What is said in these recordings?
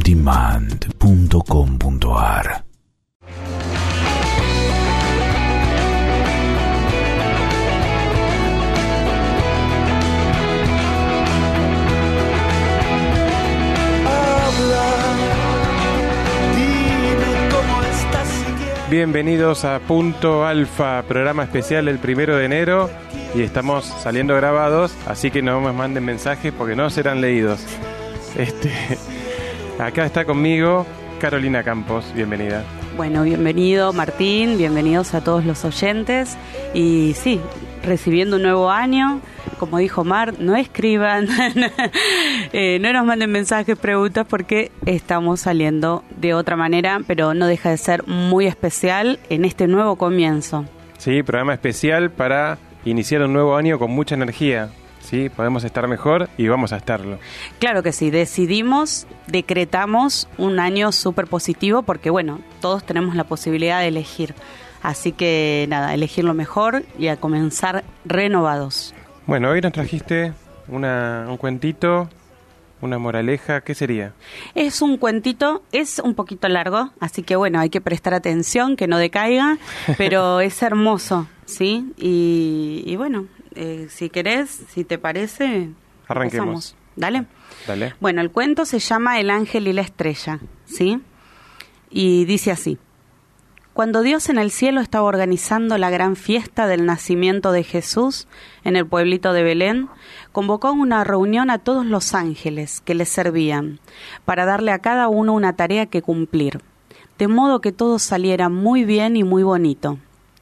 www.radiodemand.com.ar. Bienvenidos a Punto Alfa, programa especial el 1 de enero y estamos saliendo grabados, así que no me manden mensajes porque no serán leídos. Acá está conmigo Carolina Campos, bienvenida. Bueno, bienvenido Martín, bienvenidos a todos los oyentes y sí, recibiendo un nuevo año, como dijo Mar, no escriban, no nos manden mensajes, preguntas, porque estamos saliendo de otra manera, pero no deja de ser muy especial en este nuevo comienzo. Sí, programa especial para iniciar un nuevo año con mucha energía. Sí, podemos estar mejor y vamos a estarlo. Claro que sí, decretamos un año súper positivo porque, bueno, todos tenemos la posibilidad de elegir. Así que, nada, elegir lo mejor y a comenzar renovados. Bueno, hoy nos trajiste un cuentito, una moraleja, ¿qué sería? Es un cuentito, es un poquito largo, así que, bueno, hay que prestar atención, que no decaiga, pero es hermoso, ¿sí? Y bueno... si querés, si te parece, arranquemos. Dale. Bueno, el cuento se llama El ángel y la estrella, ¿sí? Y dice así: cuando Dios en el cielo estaba organizando la gran fiesta del nacimiento de Jesús en el pueblito de Belén, convocó una reunión a todos los ángeles que le servían para darle a cada uno una tarea que cumplir, de modo que todo saliera muy bien y muy bonito.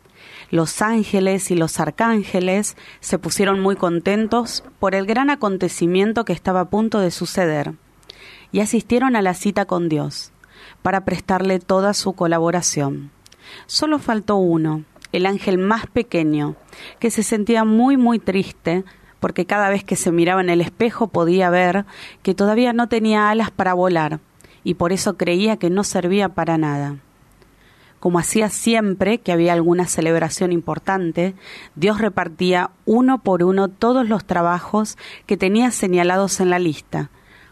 Los ángeles y los arcángeles se pusieron muy contentos por el gran acontecimiento que estaba a punto de suceder y asistieron a la cita con Dios para prestarle toda su colaboración. Solo faltó uno, el ángel más pequeño, que se sentía muy muy triste porque cada vez que se miraba en el espejo podía ver que todavía no tenía alas para volar y por eso creía que no servía para nada. Como hacía siempre que había alguna celebración importante, Dios repartía uno por uno todos los trabajos que tenía señalados en la lista,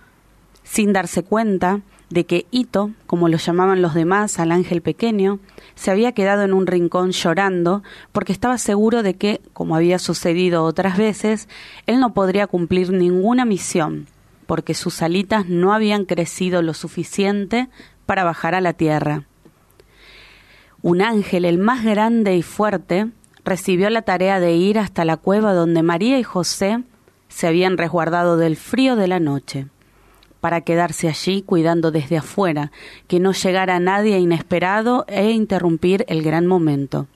sin darse cuenta de que Ito, como lo llamaban los demás al ángel pequeño, se había quedado en un rincón llorando porque estaba seguro de que, como había sucedido otras veces, él no podría cumplir ninguna misión, porque sus alitas no habían crecido lo suficiente para bajar a la tierra. Un ángel, el más grande y fuerte, recibió la tarea de ir hasta la cueva donde María y José se habían resguardado del frío de la noche, para quedarse allí cuidando desde afuera, que no llegara nadie inesperado e interrumpir el gran momento.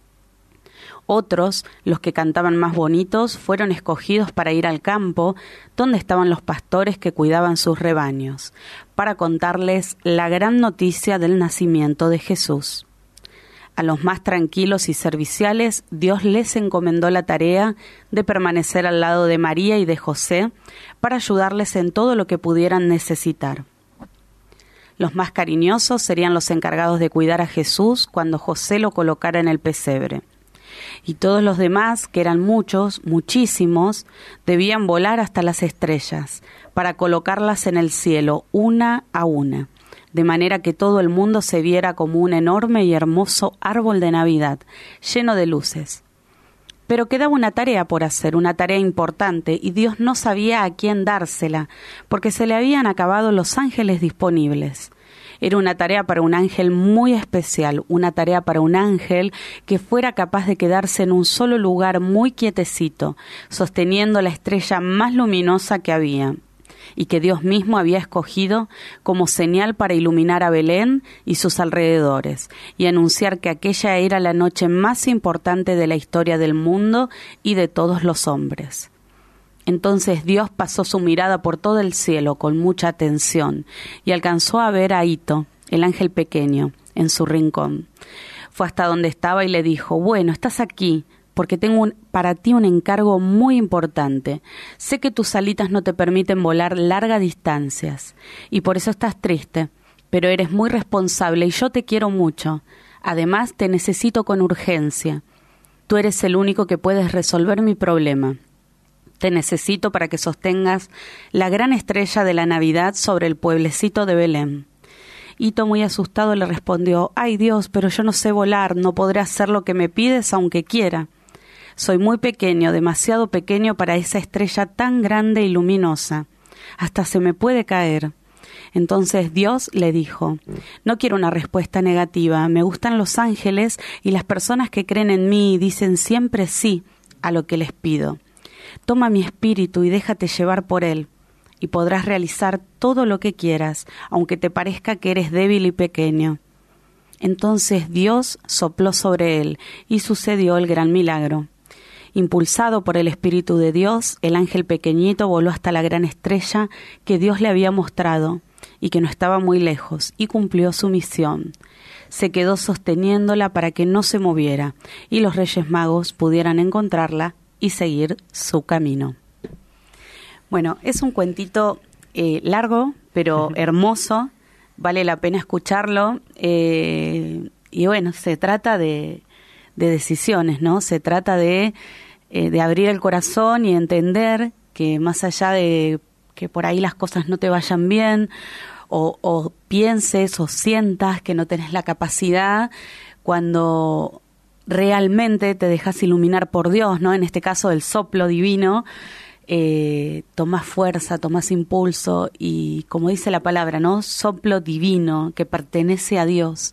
Otros, los que cantaban más bonitos, fueron escogidos para ir al campo, donde estaban los pastores que cuidaban sus rebaños, para contarles la gran noticia del nacimiento de Jesús. A los más tranquilos y serviciales, Dios les encomendó la tarea de permanecer al lado de María y de José para ayudarles en todo lo que pudieran necesitar. Los más cariñosos serían los encargados de cuidar a Jesús cuando José lo colocara en el pesebre. Y todos los demás, que eran muchos, muchísimos, debían volar hasta las estrellas para colocarlas en el cielo, una a una, de manera que todo el mundo se viera como un enorme y hermoso árbol de Navidad, lleno de luces. Pero quedaba una tarea por hacer, una tarea importante, y Dios no sabía a quién dársela, porque se le habían acabado los ángeles disponibles. Era una tarea para un ángel muy especial, una tarea para un ángel que fuera capaz de quedarse en un solo lugar muy quietecito, sosteniendo la estrella más luminosa que había, y que Dios mismo había escogido como señal para iluminar a Belén y sus alrededores, y anunciar que aquella era la noche más importante de la historia del mundo y de todos los hombres. Entonces Dios pasó su mirada por todo el cielo con mucha atención y alcanzó a ver a Ito, el ángel pequeño, en su rincón. Fue hasta donde estaba y le dijo: «Bueno, estás aquí, porque tengo para ti un encargo muy importante. Sé que tus alitas no te permiten volar largas distancias, y por eso estás triste, pero eres muy responsable y yo te quiero mucho. Además, te necesito con urgencia. Tú eres el único que puedes resolver mi problema. Te necesito para que sostengas la gran estrella de la Navidad sobre el pueblecito de Belén. Hito, muy asustado, le respondió: «Ay Dios, pero yo no sé volar, no podré hacer lo que me pides aunque quiera. Soy muy pequeño, demasiado pequeño para esa estrella tan grande y luminosa. Hasta se me puede caer». Entonces Dios le dijo: «No quiero una respuesta negativa, me gustan los ángeles y las personas que creen en mí dicen siempre sí a lo que les pido. Toma mi espíritu y déjate llevar por él, y podrás realizar todo lo que quieras, aunque te parezca que eres débil y pequeño». Entonces Dios sopló sobre él, y sucedió el gran milagro. Impulsado por el Espíritu de Dios, el ángel pequeñito voló hasta la gran estrella que Dios le había mostrado, y que no estaba muy lejos, y cumplió su misión. Se quedó sosteniéndola para que no se moviera, y los Reyes Magos pudieran encontrarla y seguir su camino. Bueno, es un cuentito largo, pero hermoso, vale la pena escucharlo, y bueno, se trata de decisiones, ¿no? Se trata de abrir el corazón y entender que más allá de que por ahí las cosas no te vayan bien, o pienses o sientas que no tenés la capacidad, cuando realmente te dejas iluminar por Dios, ¿no? En este caso el soplo divino, tomás fuerza, tomás impulso y, como dice la palabra, ¿no? Soplo divino que pertenece a Dios.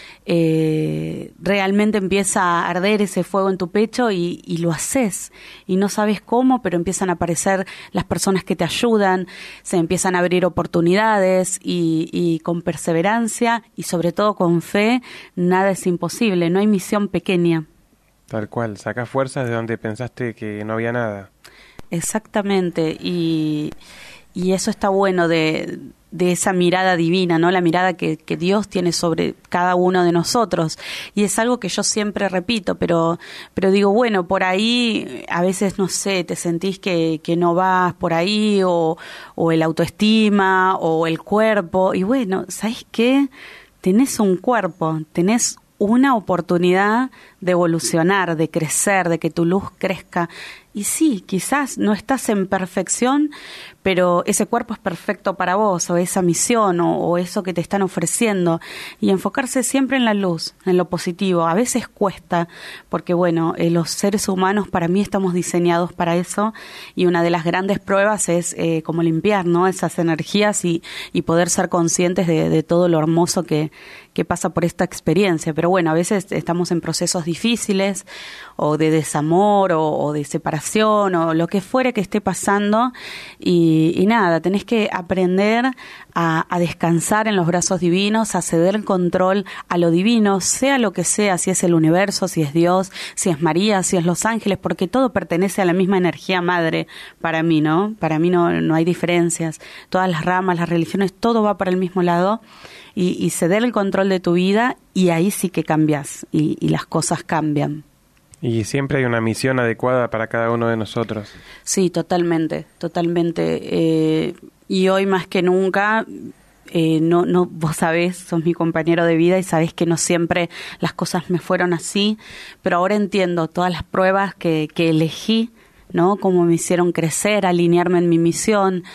Realmente empieza a arder ese fuego en tu pecho y lo haces y no sabes cómo, pero empiezan a aparecer las personas que te ayudan, se empiezan a abrir oportunidades y con perseverancia y sobre todo con fe, nada es imposible, no hay misión pequeña. Tal cual, sacás fuerzas de donde pensaste que no había nada. Exactamente, y eso está bueno de esa mirada divina, ¿no? La mirada que Dios tiene sobre cada uno de nosotros. Y es algo que yo siempre repito, pero digo, bueno, por ahí a veces, no sé, te sentís que no vas por ahí, o el autoestima, o el cuerpo. Y bueno, ¿sabés qué? Tenés un cuerpo, tenés una oportunidad de evolucionar, de crecer, de que tu luz crezca. Y sí, quizás no estás en perfección, pero ese cuerpo es perfecto para vos, o esa misión, o eso que te están ofreciendo. Y enfocarse siempre en la luz, en lo positivo. A veces cuesta, porque bueno, los seres humanos para mí estamos diseñados para eso, y una de las grandes pruebas es como limpiar, ¿no? Esas energías y poder ser conscientes de todo lo hermoso que pasa por esta experiencia. Pero bueno, a veces estamos en procesos difíciles, o de desamor, o de separación, o lo que fuere que esté pasando, y nada, tenés que aprender a descansar en los brazos divinos, a ceder el control a lo divino, sea lo que sea, si es el universo, si es Dios, si es María, si es los ángeles, porque todo pertenece a la misma energía madre para mí, ¿no? Para mí no hay diferencias. Todas las ramas, las religiones, todo va para el mismo lado, y ceder el control de tu vida, y ahí sí que cambias, y las cosas cambian. Y siempre hay una misión adecuada para cada uno de nosotros. Sí, totalmente, totalmente. Y hoy más que nunca, vos sabés, sos mi compañero de vida y sabés que no siempre las cosas me fueron así, pero ahora entiendo todas las pruebas que elegí, ¿no? Cómo me hicieron crecer, alinearme en mi misión,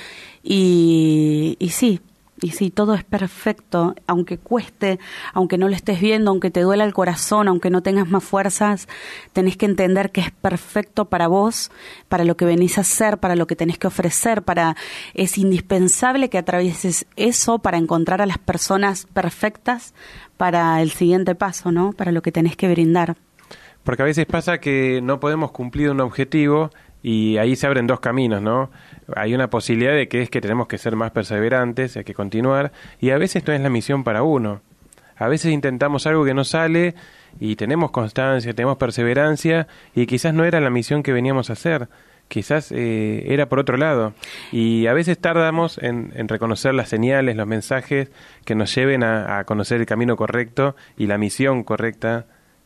y sí. Y sí, todo es perfecto, aunque cueste, aunque no lo estés viendo, aunque te duela el corazón, aunque no tengas más fuerzas, tenés que entender que es perfecto para vos, para lo que venís a hacer, para lo que tenés que ofrecer, es indispensable que atravieses eso para encontrar a las personas perfectas para el siguiente paso, ¿no? Para lo que tenés que brindar. Porque a veces pasa que no podemos cumplir un objetivo y ahí se abren dos caminos, ¿no? Hay una posibilidad de que tenemos que ser más perseverantes, hay que continuar, y a veces no es la misión para uno. A veces intentamos algo que no sale y tenemos constancia, tenemos perseverancia, y quizás no era la misión que veníamos a hacer, quizás era por otro lado. Y a veces tardamos en reconocer las señales, los mensajes que nos lleven a conocer el camino correcto y la misión correcta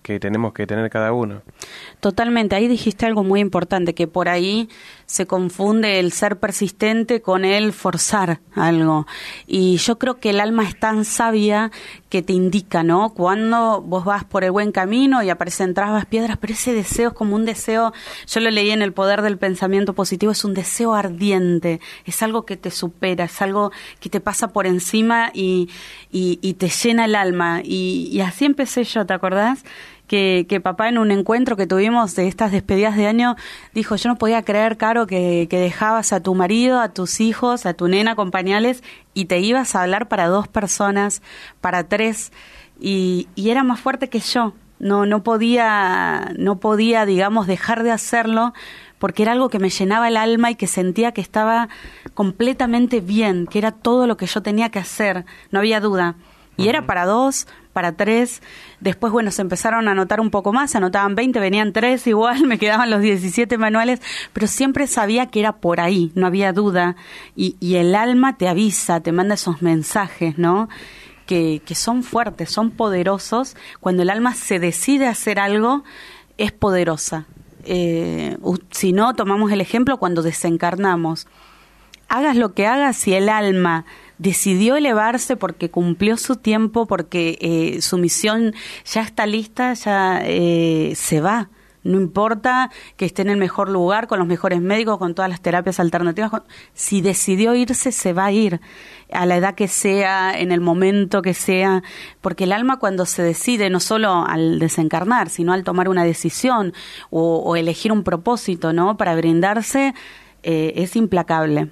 que tenemos que tener cada uno. Totalmente, ahí dijiste algo muy importante, que por ahí se confunde el ser persistente con el forzar algo. Y yo creo que el alma es tan sabia que te indica, ¿no? Cuando vos vas por el buen camino y aparecen trabas, piedras, pero ese deseo es como un deseo, yo lo leí en El poder del pensamiento positivo, es un deseo ardiente, es algo que te supera, es algo que te pasa por encima y te llena el alma. Y así empecé yo, ¿te acordás? Que papá en un encuentro que tuvimos de estas despedidas de año dijo, yo no podía creer, Caro, que dejabas a tu marido, a tus hijos, a tu nena con pañales y te ibas a hablar para 2 personas, para 3 y era más fuerte que yo. No podía, digamos, dejar de hacerlo porque era algo que me llenaba el alma y que sentía que estaba completamente bien, que era todo lo que yo tenía que hacer, no había duda. Y era para 2, para 3, después, bueno, se empezaron a anotar un poco más, anotaban 20, venían 3 igual, me quedaban los 17 manuales, pero siempre sabía que era por ahí, no había duda, y el alma te avisa, te manda esos mensajes, ¿no?, que son fuertes, son poderosos. Cuando el alma se decide a hacer algo, es poderosa. Si no, tomamos el ejemplo cuando desencarnamos. Hagas lo que hagas, si el alma decidió elevarse porque cumplió su tiempo, porque su misión ya está lista, ya se va. No importa que esté en el mejor lugar, con los mejores médicos, con todas las terapias alternativas. Si decidió irse, se va a ir, a la edad que sea, en el momento que sea. Porque el alma, cuando se decide, no solo al desencarnar, sino al tomar una decisión o elegir un propósito, ¿no?, para brindarse, es implacable.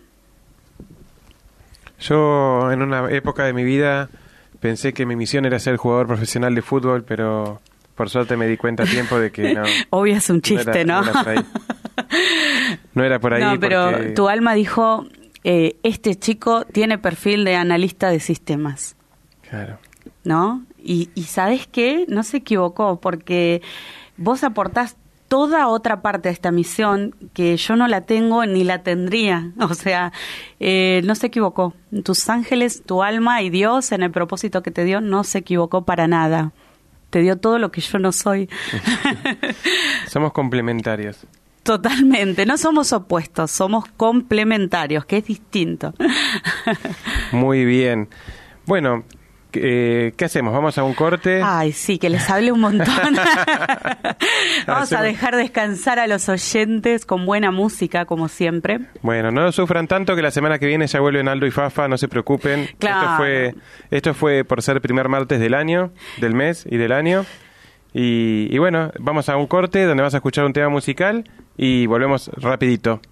Yo en una época de mi vida pensé que mi misión era ser jugador profesional de fútbol, pero por suerte me di cuenta a tiempo de que no. Obvio, es un chiste, ¿no? No era por ahí. No era por ahí. No, pero porque... tu alma dijo, este chico tiene perfil de analista de sistemas. Claro. ¿No? Y ¿sabes qué? No se equivocó, porque vos aportás toda otra parte de esta misión que yo no la tengo ni la tendría. O sea, no se equivocó. Tus ángeles, tu alma y Dios, en el propósito que te dio, no se equivocó para nada. Te dio todo lo que yo no soy. Somos complementarios. Totalmente. No somos opuestos, somos complementarios, que es distinto. Muy bien. Bueno, ¿qué hacemos? ¿Vamos a un corte? Ay, sí, que les hable un montón. Vamos a dejar descansar a los oyentes con buena música, como siempre. Bueno, no sufran tanto, que la semana que viene ya vuelven Aldo y Fafa, no se preocupen. Claro. Esto fue por ser el primer martes del año, del mes y del año. Y bueno, vamos a un corte donde vas a escuchar un tema musical y volvemos rapidito.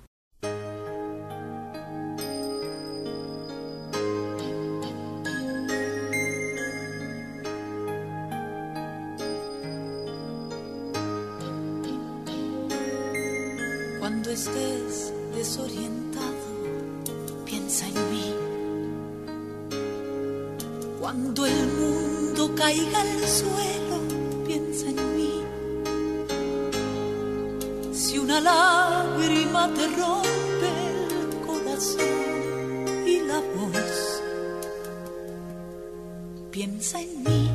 Cuando estés desorientado, piensa en mí. Cuando el mundo caiga al suelo, piensa en mí. Si una lágrima te rompe el corazón y la voz, piensa en mí.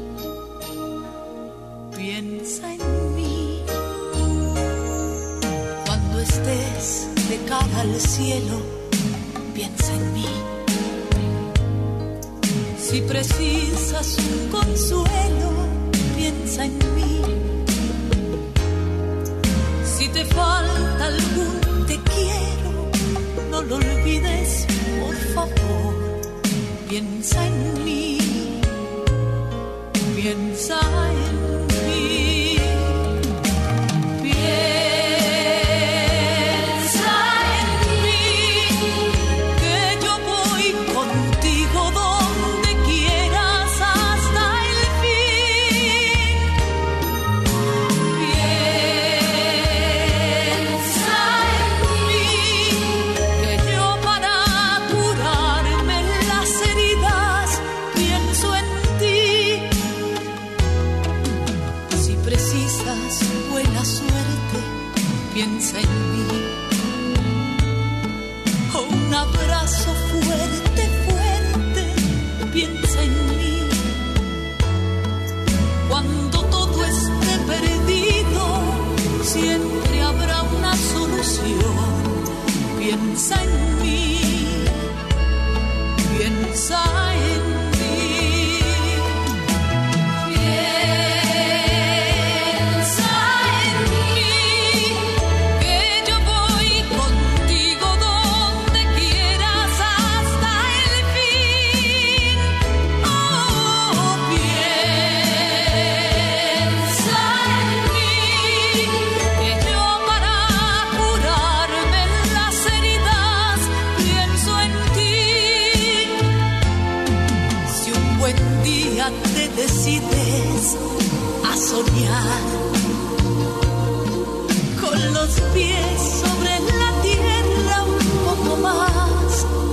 Piensa en mí. Cuando estés de cara al cielo, piensa en mí. Si precisas un consuelo, piensa en mí. Si te falta algún te quiero, no lo olvides, por favor. Piensa en mí. Piensa en mí. Heridas piensa en mí. Piensa en mí, que yo voy contigo donde quieras hasta el fin. Oh, piensa en mí, que yo para curarme las heridas pienso en ti. Si un buen día te decides a soñar con los pies sobre la tierra un poco más,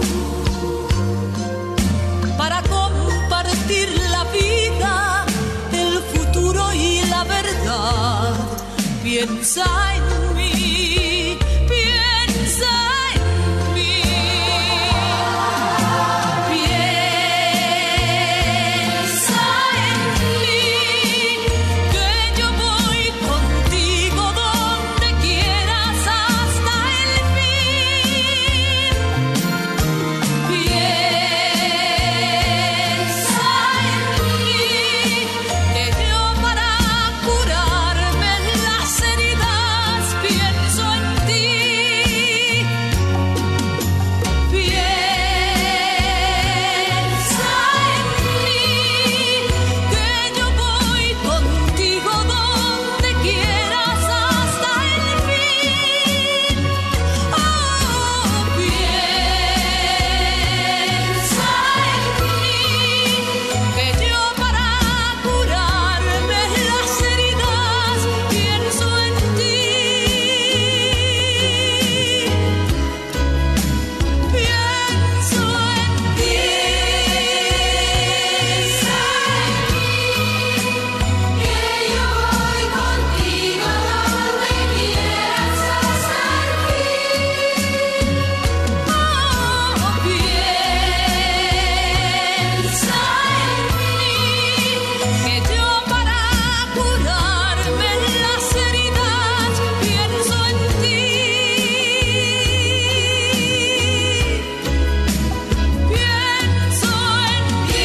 para compartir la vida, el futuro y la verdad, piensa en mí, piensa en mí. Piensa en mí, que yo voy contigo donde quieras hasta el fin. Piensa en mí, que yo para curarme las heridas pienso en ti. Piensa en mí, que yo voy contigo donde quieras hasta el fin. Oh, piensa en mí, que yo para curarme las heridas pienso en ti. Pienso en ti. Piensa en mí, que yo voy contigo donde quieras hasta el fin. Oh, piensa en mí, que yo para curarme las heridas pienso en ti. Pienso en ti.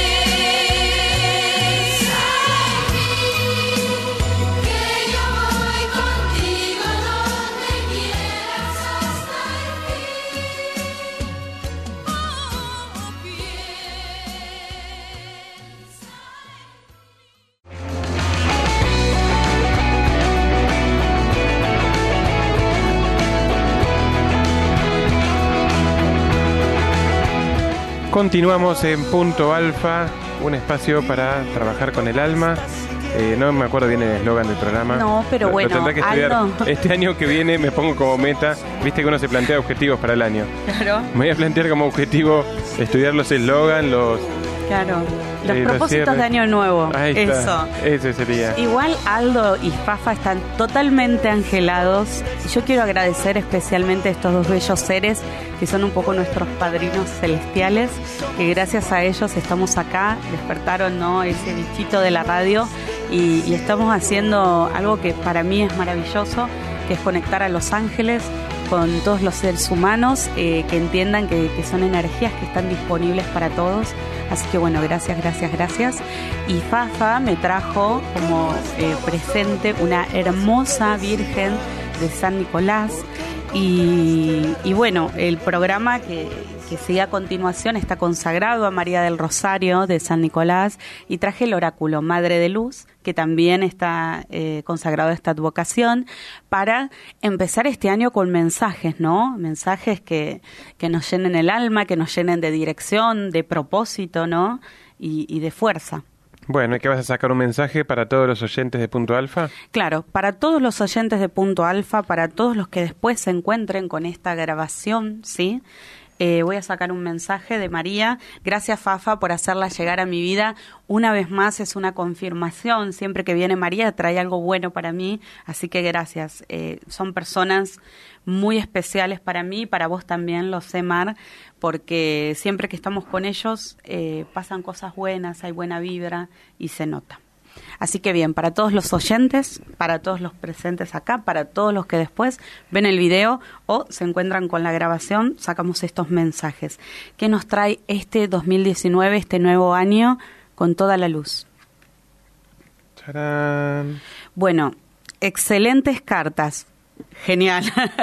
Piensa en mí, que yo voy contigo donde quieras hasta el fin. Oh, Continuamos en Punto Alfa, un espacio para trabajar con el alma. No me acuerdo bien el eslogan del programa. No, pero Lo bueno, tendré que estudiar. Aldo. Este año que viene me pongo como meta, viste que uno se plantea objetivos para el año. Claro, Me voy a plantear como objetivo estudiar los eslogans, claro. Los los propósitos cierres. de año nuevo. Ahí está. Eso. Ese sería. Igual Aldo y Fafa están totalmente angelados. Y yo quiero agradecer especialmente a estos dos bellos seres que son un poco nuestros padrinos celestiales, que gracias a ellos estamos acá, despertaron, ¿no?, ese bichito de la radio y estamos haciendo algo que para mí es maravilloso, que es conectar a los ángeles con todos los seres humanos, que entiendan que son energías que están disponibles para todos. Así que bueno, gracias. Y Fafa me trajo como presente una hermosa Virgen de San Nicolás. Y bueno, el programa que sigue a continuación está consagrado a María del Rosario de San Nicolás, y traje el oráculo Madre de Luz, que también está consagrado a esta advocación, para empezar este año con mensajes, ¿no? Mensajes que nos llenen el alma, que nos llenen de dirección, de propósito, ¿no? Y de fuerza. Bueno, ¿y qué vas a sacar un mensaje para todos los oyentes de Punto Alfa? Claro, para todos los oyentes de Punto Alfa, para todos los que después se encuentren con esta grabación, ¿sí? Voy a sacar un mensaje de María. Gracias, Fafa, por hacerla llegar a mi vida. Una vez más es una confirmación. Siempre que viene María trae algo bueno para mí, así que gracias. Son personas muy especiales para mí, para vos también, lo sé, Mar, porque siempre que estamos con ellos pasan cosas buenas, hay buena vibra y se nota. Así que bien, para todos los oyentes, para todos los presentes acá, para todos los que después ven el video o se encuentran con la grabación, sacamos estos mensajes. ¿Qué nos trae este 2019, este nuevo año, con toda la luz? ¡Tarán! Bueno, excelentes cartas. Genial.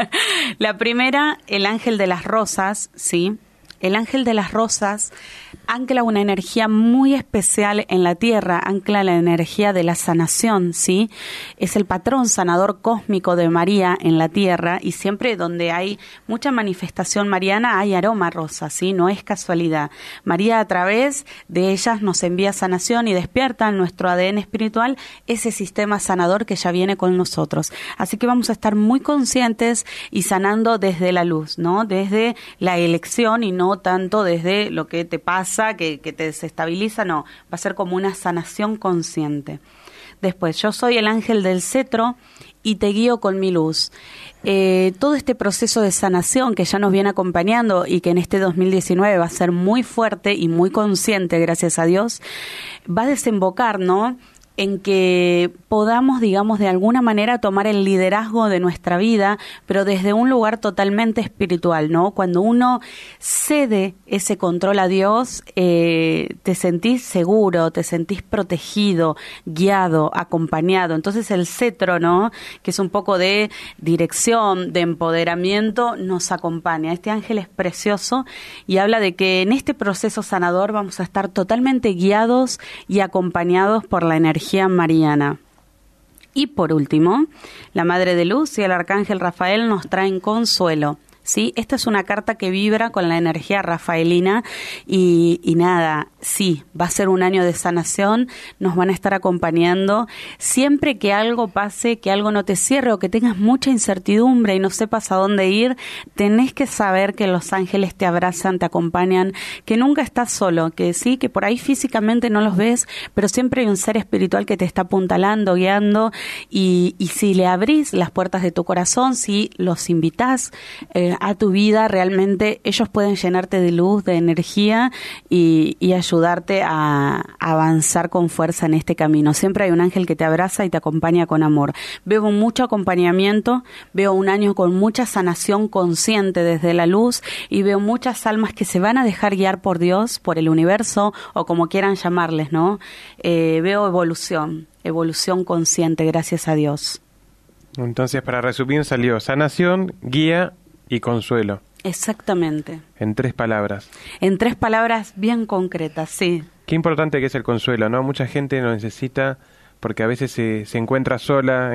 La primera, el ángel de las rosas, ¿sí? El ángel de las rosas ancla una energía muy especial en la tierra, ancla la energía de la sanación, ¿sí? Es el patrón sanador cósmico de María en la tierra, y siempre donde hay mucha manifestación mariana hay aroma rosa, ¿sí? No es casualidad. María, a través de ellas, nos envía sanación y despierta en nuestro ADN espiritual ese sistema sanador que ya viene con nosotros. Así que vamos a estar muy conscientes y sanando desde la luz, ¿no? Desde la elección y no tanto desde lo que te pasa, que te desestabiliza, no, va a ser como una sanación consciente. Después, yo soy el ángel del cetro y te guío con mi luz. Todo este proceso de sanación que ya nos viene acompañando y que en este 2019 va a ser muy fuerte y muy consciente, gracias a Dios, va a desembocar, ¿no?, en que podamos, digamos, de alguna manera tomar el liderazgo de nuestra vida, pero desde un lugar totalmente espiritual, ¿no? Cuando uno cede ese control a Dios, te sentís seguro, te sentís protegido, guiado, acompañado. Entonces el cetro, ¿no?, que es un poco de dirección, de empoderamiento, nos acompaña. Este ángel es precioso y habla de que en este proceso sanador vamos a estar totalmente guiados y acompañados por la energía mariana. Y por último, la Madre de Luz y el Arcángel Rafael nos traen consuelo, ¿sí? Esta es una carta que vibra con la energía rafaelina y nada, sí, va a ser un año de sanación, nos van a estar acompañando. Siempre que algo pase, que algo no te cierre o que tengas mucha incertidumbre y no sepas a dónde ir, tenés que saber que los ángeles te abrazan, te acompañan, que nunca estás solo, que sí, que por ahí físicamente no los ves, pero siempre hay un ser espiritual que te está apuntalando, guiando, y si le abrís las puertas de tu corazón, si los invitás a tu vida, realmente ellos pueden llenarte de luz, de energía y ayudarte a avanzar con fuerza en este camino. Siempre hay un ángel que te abraza y te acompaña con amor. Veo mucho acompañamiento, veo un año con mucha sanación consciente desde la luz y veo muchas almas que se van a dejar guiar por Dios, por el universo o como quieran llamarles, ¿no? Veo evolución consciente, gracias a Dios. Entonces, para resumir, salió sanación, guía y consuelo. Exactamente. En 3 palabras. En 3 palabras bien concretas, sí. Qué importante que es el consuelo, ¿no? Mucha gente lo necesita porque a veces se encuentra sola,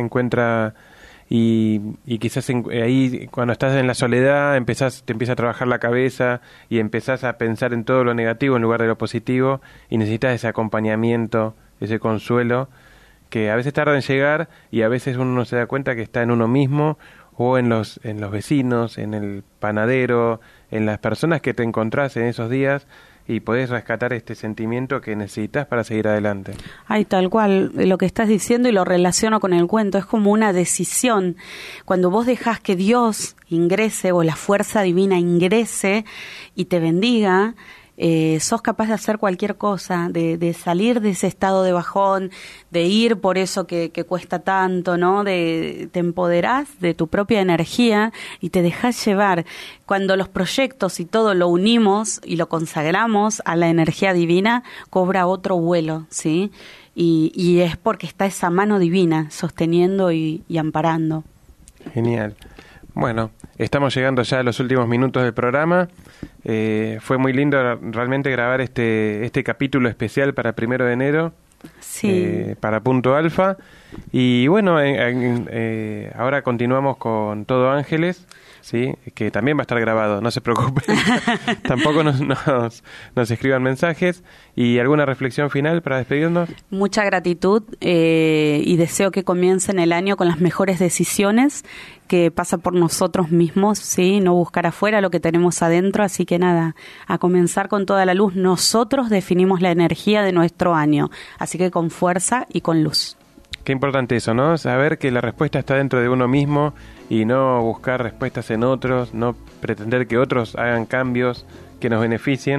y quizás ahí cuando estás en la soledad te empieza a trabajar la cabeza y empezás a pensar en todo lo negativo en lugar de lo positivo y necesitas ese acompañamiento, ese consuelo que a veces tarda en llegar y a veces uno no se da cuenta que está en uno mismo o en los vecinos, en el panadero, en las personas que te encontrás en esos días y podés rescatar este sentimiento que necesitas para seguir adelante. Ay, tal cual, lo que estás diciendo y lo relaciono con el cuento, es como una decisión. Cuando vos dejás que Dios ingrese o la fuerza divina ingrese y te bendiga, sos capaz de hacer cualquier cosa, de salir de ese estado de bajón, de ir por eso que cuesta tanto, ¿no? Te empoderás de tu propia energía y te dejás llevar. Cuando los proyectos y todo lo unimos y lo consagramos a la energía divina, cobra otro vuelo, ¿sí? Y es porque está esa mano divina sosteniendo y amparando. Genial. Bueno, estamos llegando ya a los últimos minutos del programa. Fue muy lindo realmente grabar este capítulo especial para 1 de enero, sí. Para Punto Alfa. Y bueno, ahora continuamos con Todo Ángeles, ¿sí? Que también va a estar grabado, no se preocupen. Tampoco nos escriban mensajes. ¿Y alguna reflexión final para despedirnos? Mucha gratitud y deseo que comiencen el año con las mejores decisiones, que pasa por nosotros mismos, ¿sí? No buscar afuera lo que tenemos adentro, así que nada, a comenzar con toda la luz. Nosotros definimos la energía de nuestro año, así que con fuerza y con luz. Qué importante eso, ¿no? Saber que la respuesta está dentro de uno mismo y no buscar respuestas en otros, no pretender que otros hagan cambios que nos beneficien,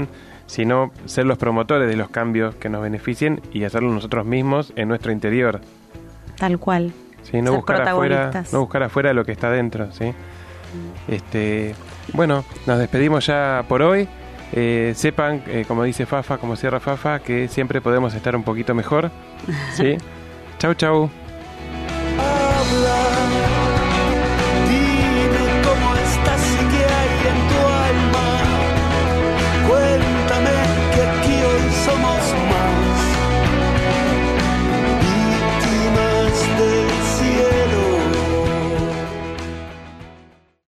sino ser los promotores de los cambios que nos beneficien y hacerlo nosotros mismos en nuestro interior. Tal cual. ¿Sí? No Ser buscar protagonistas. afuera lo que está dentro, ¿sí? Bueno, nos despedimos ya por hoy. Sepan, como dice Fafa, como cierra Fafa, que siempre podemos estar un poquito mejor, ¿sí? Chau, chau.